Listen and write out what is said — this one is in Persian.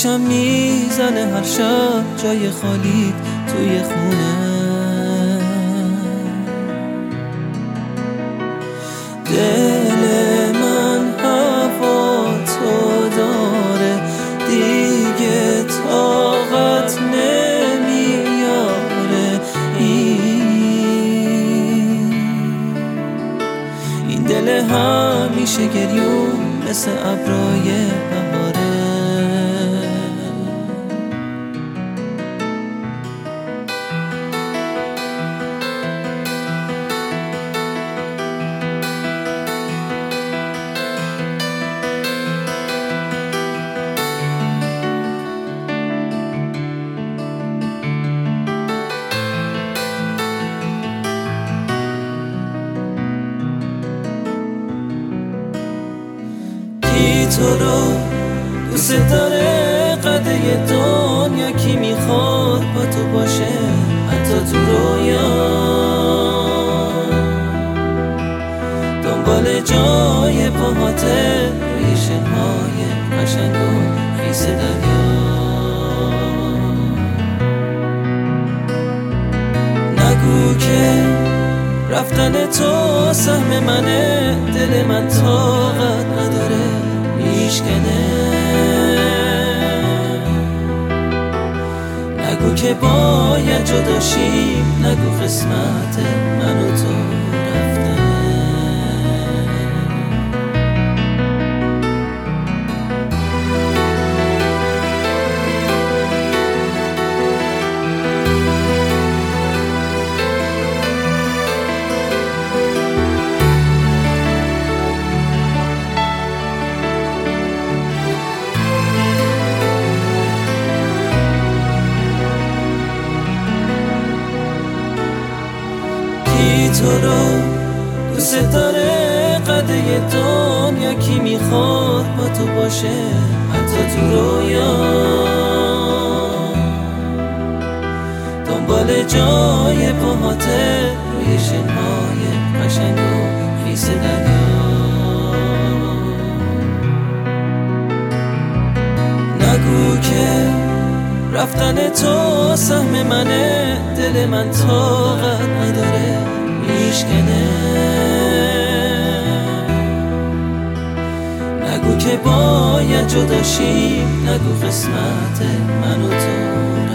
آتیشم میزنه هر شب جای خالیت توی خونه. دل من هوا تو داره دیگه طاقت نمیاره. این دل همیشه گریون مثل ابرای بهاره. کی تو رو دوست داره قده دنیا؟ کی میخواد با تو باشه حتی تو رویا؟ دنبال جای پاهاته روی شنهای قشنگ و خیس دریا. نگو که رفتن تو سهم منه، دل من طاقت نداره میشکنه. نگو که باید جدا شیم، نگو قسمت من و تو رفتنه. تو رو دوست داره قده دنیا؟ کی میخواد با تو باشه حتی تو رویا؟ دنبال جای پاهاته روی شنهای قشنگ و خیس دریا. نگو که رفتن تو سهم منه، دل من طاقت نداره میشکنه. نگو که باید جدا شیم، نگو قسمت من و تو